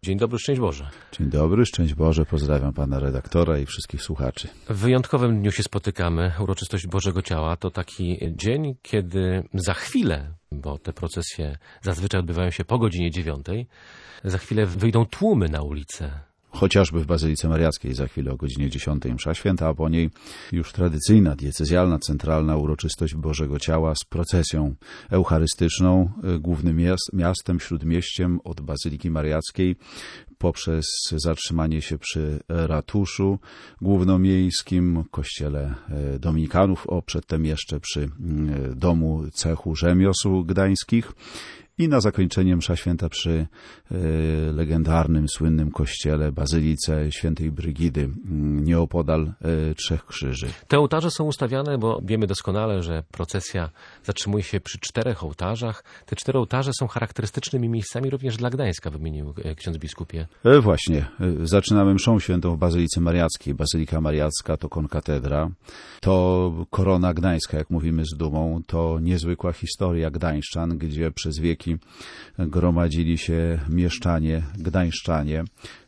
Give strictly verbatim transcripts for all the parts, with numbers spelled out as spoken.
Dzień dobry, szczęść Boże. Dzień dobry, szczęść Boże, pozdrawiam pana redaktora i wszystkich słuchaczy. W wyjątkowym dniu się spotykamy. Uroczystość Bożego Ciała to taki dzień, kiedy za chwilę, bo te procesje zazwyczaj odbywają się po godzinie dziewiątej, za chwilę wyjdą tłumy na ulicę. Chociażby w Bazylice Mariackiej za chwilę o godzinie dziesiątej msza święta, a po niej już tradycyjna, diecezjalna, centralna uroczystość Bożego Ciała z procesją eucharystyczną, głównym miast, miastem, śródmieściem od Bazyliki Mariackiej poprzez zatrzymanie się przy ratuszu głównomiejskim, kościele dominikanów, o przedtem jeszcze przy domu cechu rzemiosł gdańskich. I na zakończenie msza święta przy y, legendarnym, słynnym kościele, Bazylice Świętej Brygidy, nieopodal y, Trzech Krzyży. Te ołtarze są ustawiane, bo wiemy doskonale, że procesja zatrzymuje się przy czterech ołtarzach. Te cztery ołtarze są charakterystycznymi miejscami również dla Gdańska, wymienił ksiądz biskupie. E, właśnie. Y, zaczynamy mszą świętą w Bazylice Mariackiej. Bazylika Mariacka to konkatedra, to korona gdańska, jak mówimy z dumą, to niezwykła historia gdańszczan, gdzie przez wieki gromadzili się mieszczanie, gdańszczanie,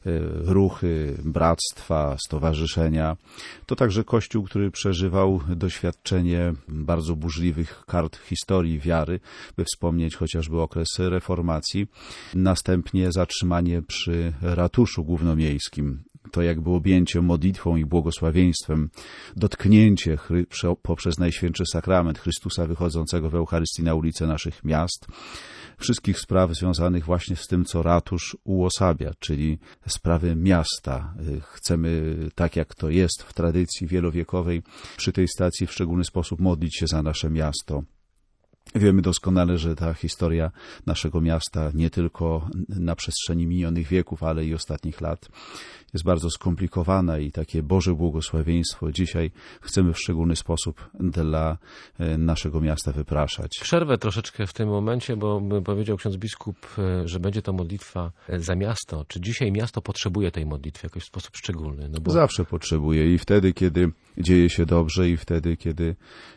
ruchy, bractwa, stowarzyszenia. To także kościół, który przeżywał doświadczenie bardzo burzliwych kart historii wiary, by wspomnieć chociażby okres reformacji. Następnie zatrzymanie przy ratuszu głównomiejskim. To jakby objęcie modlitwą i błogosławieństwem, dotknięcie poprzez Najświętszy Sakrament Chrystusa wychodzącego w Eucharystii na ulice naszych miast, wszystkich spraw związanych właśnie z tym, co ratusz uosabia, czyli sprawy miasta. Chcemy, tak jak to jest w tradycji wielowiekowej, przy tej stacji w szczególny sposób modlić się za nasze miasto. Wiemy doskonale, że ta historia naszego miasta nie tylko na przestrzeni minionych wieków, ale i ostatnich lat jest bardzo skomplikowana i takie Boże błogosławieństwo dzisiaj chcemy w szczególny sposób dla naszego miasta wypraszać. Przerwę troszeczkę w tym momencie, bo powiedział ksiądz biskup, że będzie to modlitwa za miasto. Czy dzisiaj miasto potrzebuje tej modlitwy w jakiś sposób szczególny? No bo... Zawsze potrzebuje i wtedy, kiedy dzieje się dobrze i wtedy, kiedy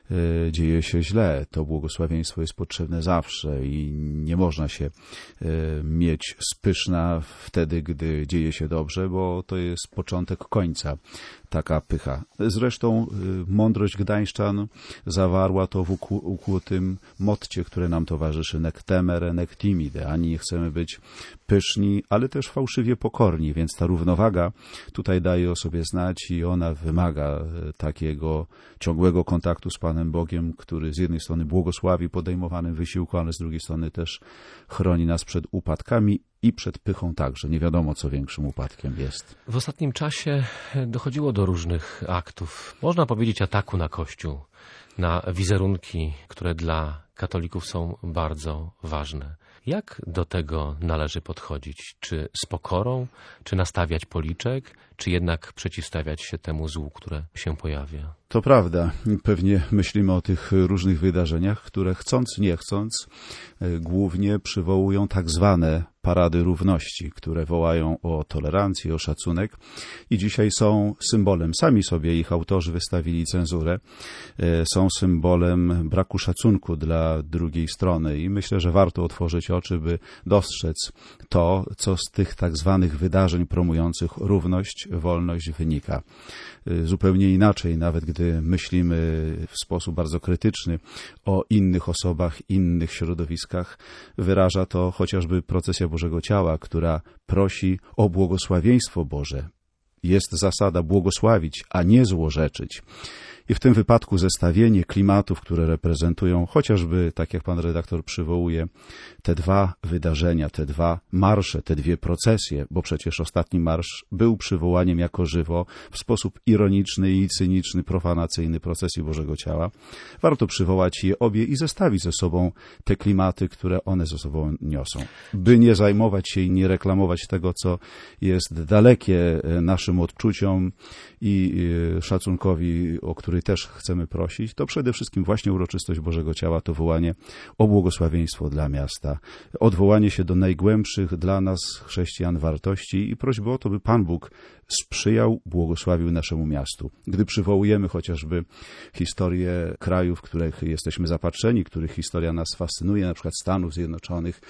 e, dzieje się źle. To błogosławieństwo jest potrzebne zawsze i nie można się e, mieć spyszna wtedy, gdy dzieje się dobrze, bo to jest początek końca. Taka pycha. Zresztą y, mądrość gdańszczan zawarła to w uku, ukłutym motcie, które nam towarzyszy: nec temere, nec timide. Ani nie chcemy być pyszni, ale też fałszywie pokorni, więc ta równowaga tutaj daje o sobie znać i ona wymaga y, takiego ciągłego kontaktu z Panem Bogiem, który z jednej strony błogosławi podejmowanym wysiłku, ale z drugiej strony też chroni nas przed upadkami i przed pychą także. Nie wiadomo, co większym upadkiem jest. W ostatnim czasie dochodziło do różnych aktów, można powiedzieć ataku na Kościół, na wizerunki, które dla katolików są bardzo ważne. Jak do tego należy podchodzić? Czy z pokorą, czy nastawiać policzek, czy jednak przeciwstawiać się temu złu, które się pojawia? To prawda. Pewnie myślimy o tych różnych wydarzeniach, które chcąc, nie chcąc, głównie przywołują tak zwane parady równości, które wołają o tolerancję, o szacunek i dzisiaj są symbolem, sami sobie ich autorzy wystawili cenzurę, są symbolem braku szacunku dla drugiej strony i myślę, że warto otworzyć oczy, by dostrzec to, co z tych tak zwanych wydarzeń promujących równość, wolność wynika. Zupełnie inaczej, nawet gdy myślimy w sposób bardzo krytyczny o innych osobach, innych środowiskach, wyraża to chociażby procesja Bożego Ciała, która prosi o błogosławieństwo Boże. Jest zasada błogosławić, a nie złorzeczyć. I w tym wypadku zestawienie klimatów, które reprezentują chociażby, tak jak pan redaktor przywołuje, te dwa wydarzenia, te dwa marsze, te dwie procesje, bo przecież ostatni marsz był przywołaniem jako żywo w sposób ironiczny i cyniczny, profanacyjny procesji Bożego Ciała. Warto przywołać je obie i zestawić ze sobą te klimaty, które one ze sobą niosą. By nie zajmować się i nie reklamować tego, co jest dalekie naszym odczuciom i szacunkowi, o który też chcemy prosić, to przede wszystkim właśnie uroczystość Bożego Ciała, to wołanie o błogosławieństwo dla miasta, odwołanie się do najgłębszych dla nas, chrześcijan, wartości i prośby o to, by Pan Bóg sprzyjał, błogosławił naszemu miastu. Gdy przywołujemy chociażby historię krajów, w których jesteśmy zapatrzeni, których historia nas fascynuje, na przykład Stanów Zjednoczonych,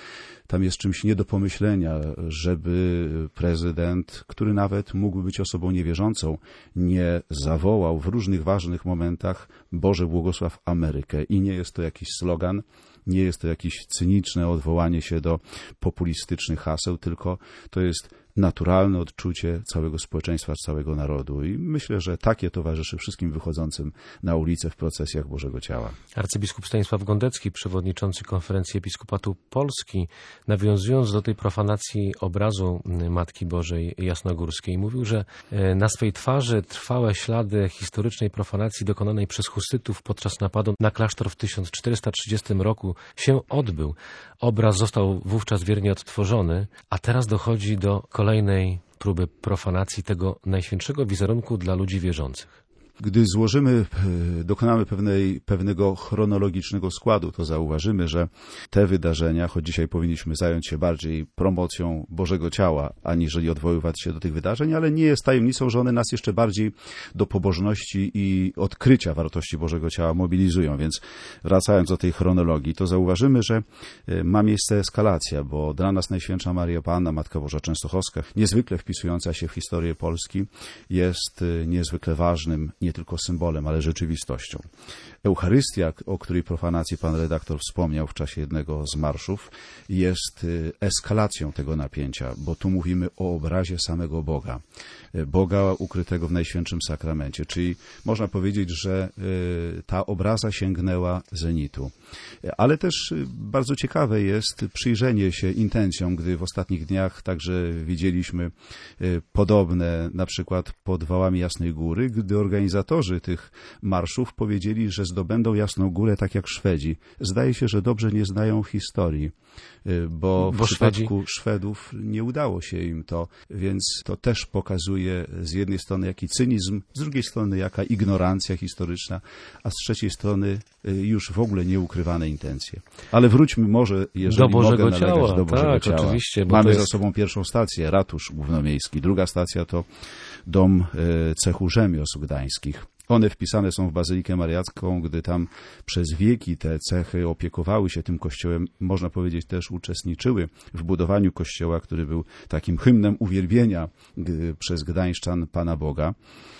tam jest czymś nie do pomyślenia, żeby prezydent, który nawet mógłby być osobą niewierzącą, nie zawołał w różnych ważnych momentach Boże błogosław Amerykę. I nie jest to jakiś slogan, nie jest to jakieś cyniczne odwołanie się do populistycznych haseł, tylko to jest naturalne odczucie całego społeczeństwa, całego narodu. I myślę, że takie towarzyszy wszystkim wychodzącym na ulicę w procesjach Bożego Ciała. Arcybiskup Stanisław Gondecki, przewodniczący Konferencji Episkopatu Polski, nawiązując do tej profanacji obrazu Matki Bożej Jasnogórskiej, mówił, że na swej twarzy trwałe ślady historycznej profanacji dokonanej przez husytów podczas napadu na klasztor w tysiąc czterysta trzydziestym roku się odbył. Obraz został wówczas wiernie odtworzony, a teraz dochodzi do kolejnej próby profanacji tego najświętszego wizerunku dla ludzi wierzących. Gdy złożymy, dokonamy pewnej, pewnego chronologicznego składu, to zauważymy, że te wydarzenia, choć dzisiaj powinniśmy zająć się bardziej promocją Bożego Ciała, aniżeli odwoływać się do tych wydarzeń, ale nie jest tajemnicą, że one nas jeszcze bardziej do pobożności i odkrycia wartości Bożego Ciała mobilizują. Więc wracając do tej chronologii, to zauważymy, że ma miejsce eskalacja, bo dla nas Najświętsza Maria Panna, Matka Boża Częstochowska, niezwykle wpisująca się w historię Polski, jest niezwykle ważnym, nie tylko symbolem, ale rzeczywistością. Eucharystia, o której profanacji pan redaktor wspomniał w czasie jednego z marszów, jest eskalacją tego napięcia, bo tu mówimy o obrazie samego Boga. Boga ukrytego w Najświętszym Sakramencie, czyli można powiedzieć, że ta obraza sięgnęła zenitu. Ale też bardzo ciekawe jest przyjrzenie się intencjom, gdy w ostatnich dniach także widzieliśmy podobne, na przykład pod Wałami Jasnej Góry, gdy organizatorzy tych marszów powiedzieli, że zdobędą Jasną Górę tak jak Szwedzi. Zdaje się, że dobrze nie znają historii, bo w bo przypadku Szwedzi... Szwedów nie udało się im to, więc to też pokazuje z jednej strony jaki cynizm, z drugiej strony jaka ignorancja historyczna, a z trzeciej strony już w ogóle nieukrywane intencje. Ale wróćmy może, jeżeli do Bożego mogę nalegać, ciała. do Bożego tak, Ciała. Oczywiście, bo Mamy jest... za sobą pierwszą stację, ratusz głównomiejski. Druga stacja to dom cechu rzemiosł gdańskich. One wpisane są w Bazylikę Mariacką, gdy tam przez wieki te cechy opiekowały się tym kościołem, można powiedzieć też uczestniczyły w budowaniu kościoła, który był takim hymnem uwielbienia przez gdańszczan Pana Boga.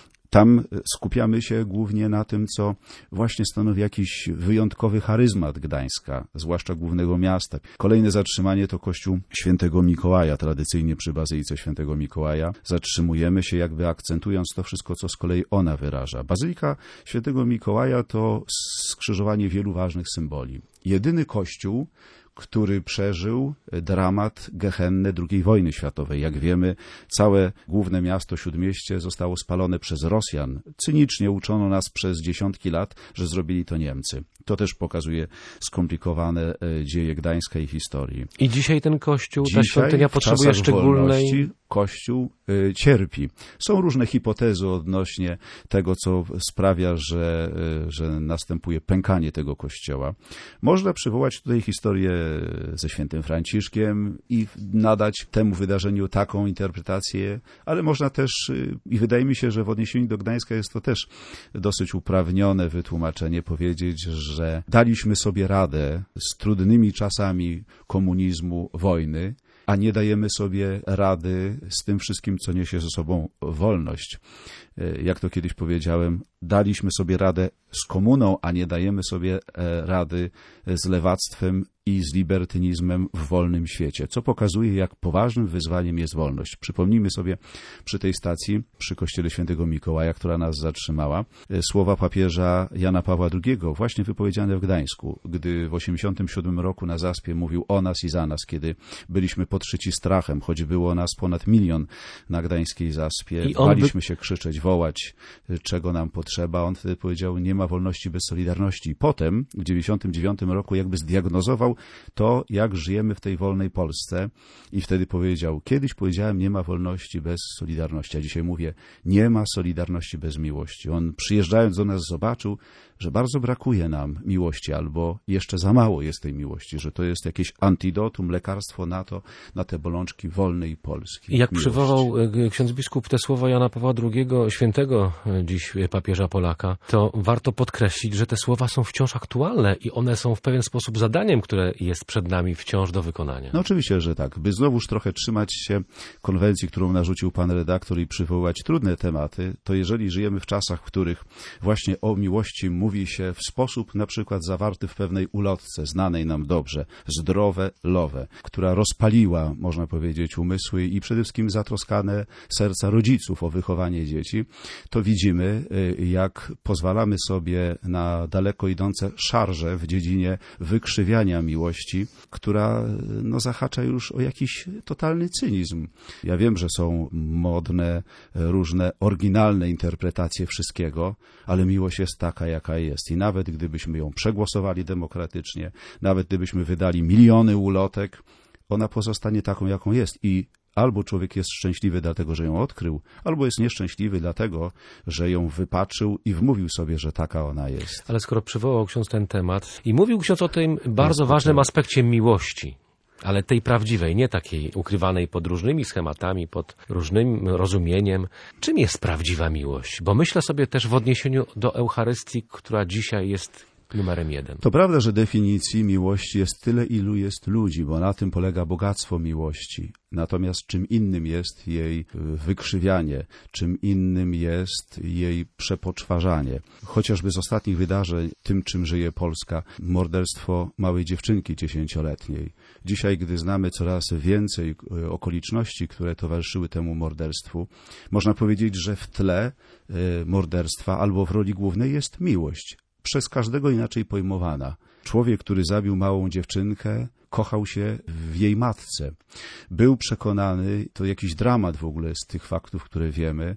Tam skupiamy się głównie na tym, co właśnie stanowi jakiś wyjątkowy charyzmat Gdańska, zwłaszcza głównego miasta. Kolejne zatrzymanie to kościół Świętego Mikołaja, tradycyjnie przy Bazylice Świętego Mikołaja. Zatrzymujemy się jakby akcentując to wszystko, co z kolei ona wyraża. Bazylika Świętego Mikołaja to skrzyżowanie wielu ważnych symboli. Jedyny kościół, który przeżył dramat Gehenny drugiej wojny światowej. Jak wiemy, całe główne miasto, Śródmieście zostało spalone przez Rosjan. Cynicznie uczono nas przez dziesiątki lat, że zrobili to Niemcy. To też pokazuje skomplikowane dzieje Gdańska i historii. I dzisiaj ten kościół, dzisiaj, ta świątynia potrzebuje szczególnej... Kościół y, cierpi. Są różne hipotezy odnośnie tego, co sprawia, że, y, że następuje pękanie tego kościoła. Można przywołać tutaj historię ze świętym Franciszkiem i nadać temu wydarzeniu taką interpretację, ale można też, y, i wydaje mi się, że w odniesieniu do Gdańska jest to też dosyć uprawnione wytłumaczenie, powiedzieć, że daliśmy sobie radę z trudnymi czasami komunizmu, wojny, a nie dajemy sobie rady z tym wszystkim, co niesie ze sobą wolność. Jak to kiedyś powiedziałem, daliśmy sobie radę z komuną, a nie dajemy sobie rady z lewactwem i z libertynizmem w wolnym świecie, co pokazuje, jak poważnym wyzwaniem jest wolność. Przypomnijmy sobie przy tej stacji, przy kościele Świętego Mikołaja, która nas zatrzymała, słowa papieża Jana Pawła drugiego, właśnie wypowiedziane w Gdańsku, gdy w osiemdziesiątym siódmym roku na Zaspie mówił o nas i za nas, kiedy byliśmy podszyci strachem, choć było nas ponad milion na gdańskiej Zaspie, baliśmy by... się krzyczeć, wołać, czego nam potrzeba. On wtedy powiedział, nie ma wolności bez solidarności. I potem w dziewięćdziesiątym dziewiątym roku jakby zdiagnozował to, jak żyjemy w tej wolnej Polsce i wtedy powiedział, kiedyś powiedziałem, nie ma wolności bez solidarności, a dzisiaj mówię, nie ma solidarności bez miłości. On przyjeżdżając do nas zobaczył, że bardzo brakuje nam miłości albo jeszcze za mało jest tej miłości, że to jest jakieś antidotum, lekarstwo na to, na te bolączki wolnej Polski. I jak miłości. przywołał ksiądz biskup te słowa Jana Pawła drugiego, Świętego dziś papieża Polaka, to warto podkreślić, że te słowa są wciąż aktualne i one są w pewien sposób zadaniem, które jest przed nami wciąż do wykonania. No oczywiście, że tak. By znowuż trochę trzymać się konwencji, którą narzucił pan redaktor i przywoływać trudne tematy, to jeżeli żyjemy w czasach, w których właśnie o miłości mówi się w sposób na przykład zawarty w pewnej ulotce, znanej nam dobrze, zdrowe love, która rozpaliła, można powiedzieć, umysły i przede wszystkim zatroskane serca rodziców o wychowanie dzieci, to widzimy, jak pozwalamy sobie na daleko idące szarże w dziedzinie wykrzywiania miłości, która no, zahacza już o jakiś totalny cynizm. Ja wiem, że są modne, różne oryginalne interpretacje wszystkiego, ale miłość jest taka, jaka jest. I nawet gdybyśmy ją przegłosowali demokratycznie, nawet gdybyśmy wydali miliony ulotek, ona pozostanie taką, jaką jest. I albo człowiek jest szczęśliwy dlatego, że ją odkrył, albo jest nieszczęśliwy dlatego, że ją wypaczył i wmówił sobie, że taka ona jest. Ale skoro przywołał ksiądz ten temat i mówił ksiądz o tym bardzo ważnym aspekcie miłości, ale tej prawdziwej, nie takiej ukrywanej pod różnymi schematami, pod różnym rozumieniem. Czym jest prawdziwa miłość? Bo myślę sobie też w odniesieniu do Eucharystii, która dzisiaj jest numerem jeden. To prawda, że definicji miłości jest tyle, ilu jest ludzi, bo na tym polega bogactwo miłości. Natomiast czym innym jest jej wykrzywianie, czym innym jest jej przepoczwarzanie. Chociażby z ostatnich wydarzeń, tym czym żyje Polska, morderstwo małej dziewczynki dziesięcioletniej. Dzisiaj, gdy znamy coraz więcej okoliczności, które towarzyszyły temu morderstwu, można powiedzieć, że w tle morderstwa albo w roli głównej jest miłość. Przez każdego inaczej pojmowana. Człowiek, który zabił małą dziewczynkę, kochał się w jej matce. Był przekonany, to jakiś dramat w ogóle z tych faktów, które wiemy,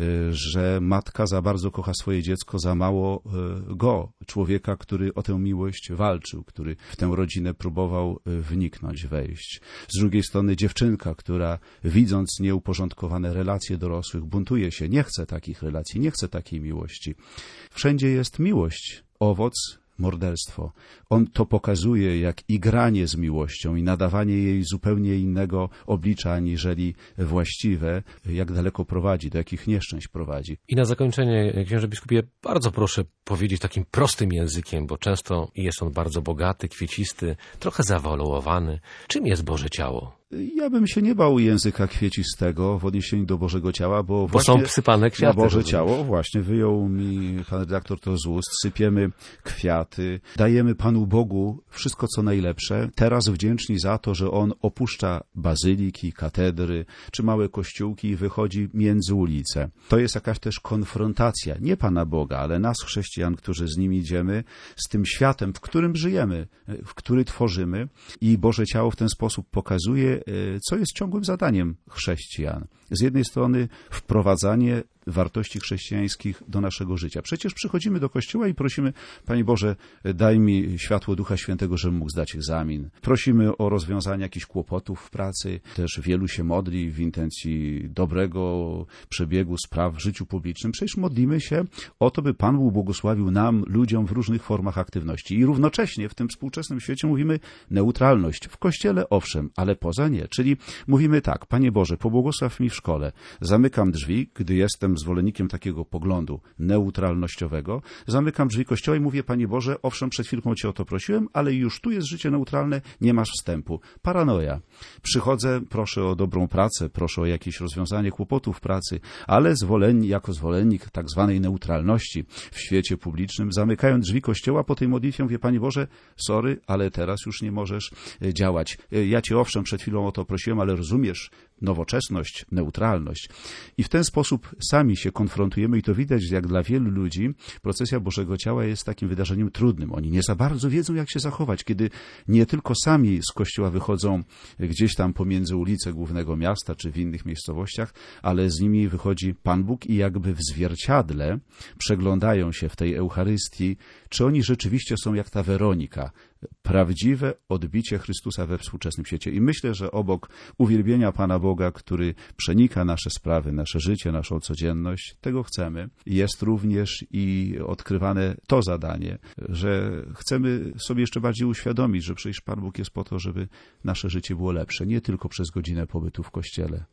że matka za bardzo kocha swoje dziecko, za mało go, człowieka, który o tę miłość walczył, który w tę rodzinę próbował wniknąć, wejść. Z drugiej strony dziewczynka, która widząc nieuporządkowane relacje dorosłych, buntuje się, nie chce takich relacji, nie chce takiej miłości. Wszędzie jest miłość, owoc, morderstwo. On to pokazuje jak igranie z miłością i nadawanie jej zupełnie innego oblicza aniżeli właściwe, jak daleko prowadzi, do jakich nieszczęść prowadzi. I na zakończenie, księże biskupie, bardzo proszę powiedzieć takim prostym językiem, bo często jest on bardzo bogaty, kwiecisty, trochę zawaluowany. Czym jest Boże Ciało? Ja bym się nie bał języka kwiecistego w odniesieniu do Bożego Ciała, bo, bo właśnie są wsypane kwiaty. Na Boże Ciało właśnie wyjął mi pan redaktor to z ust, sypiemy kwiaty, dajemy Panu Bogu wszystko co najlepsze, teraz wdzięczni za to, że On opuszcza bazyliki, katedry czy małe kościółki i wychodzi między ulice. To jest jakaś też konfrontacja, nie Pana Boga, ale nas chrześcijan, którzy z Nim idziemy, z tym światem, w którym żyjemy, w który tworzymy i Boże Ciało w ten sposób pokazuje, co jest ciągłym zadaniem chrześcijan. Z jednej strony wprowadzanie wartości chrześcijańskich do naszego życia. Przecież przychodzimy do kościoła i prosimy, Panie Boże, daj mi światło Ducha Świętego, żebym mógł zdać egzamin. Prosimy o rozwiązanie jakichś kłopotów w pracy. Też wielu się modli w intencji dobrego przebiegu spraw w życiu publicznym. Przecież modlimy się o to, by Pan Bóg błogosławił nam, ludziom w różnych formach aktywności. I równocześnie w tym współczesnym świecie mówimy neutralność. W kościele owszem, ale poza nie. Czyli mówimy tak, Panie Boże, pobłogosław mi w szkole. Zamykam drzwi, gdy jestem zwolennikiem takiego poglądu neutralnościowego. Zamykam drzwi kościoła i mówię, Panie Boże, owszem, przed chwilką Cię o to prosiłem, ale już tu jest życie neutralne, nie masz wstępu. Paranoja. Przychodzę, proszę o dobrą pracę, proszę o jakieś rozwiązanie kłopotów pracy, ale zwolennik, jako zwolennik tak zwanej neutralności w świecie publicznym, zamykają drzwi kościoła, po tej modlitwie mówię, Panie Boże, sorry, ale teraz już nie możesz działać. Ja Cię owszem, przed chwilą o to prosiłem, ale rozumiesz, nowoczesność, neutralność. I w ten sposób sami się konfrontujemy i to widać, jak dla wielu ludzi procesja Bożego Ciała jest takim wydarzeniem trudnym. Oni nie za bardzo wiedzą, jak się zachować, kiedy nie tylko sami z kościoła wychodzą gdzieś tam pomiędzy ulice głównego miasta, czy w innych miejscowościach, ale z nimi wychodzi Pan Bóg i jakby w zwierciadle przeglądają się w tej Eucharystii, czy oni rzeczywiście są jak ta Weronika, prawdziwe odbicie Chrystusa we współczesnym świecie. I myślę, że obok uwielbienia Pana Boga, który przenika nasze sprawy, nasze życie, naszą codzienność, tego chcemy, jest również i odkrywane to zadanie, że chcemy sobie jeszcze bardziej uświadomić, że przecież Pan Bóg jest po to, żeby nasze życie było lepsze, nie tylko przez godzinę pobytu w Kościele.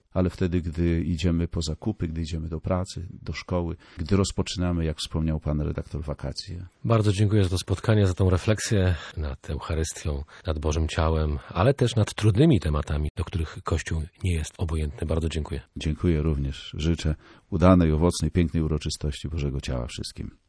ale wtedy, gdy idziemy po zakupy, gdy idziemy do pracy, do szkoły, gdy rozpoczynamy, jak wspomniał pan redaktor, wakacje. Bardzo dziękuję za to spotkanie, za tą refleksję nad Eucharystią, nad Bożym Ciałem, ale też nad trudnymi tematami, do których Kościół nie jest obojętny. Bardzo dziękuję. Dziękuję również. Życzę udanej, owocnej, pięknej uroczystości Bożego Ciała wszystkim.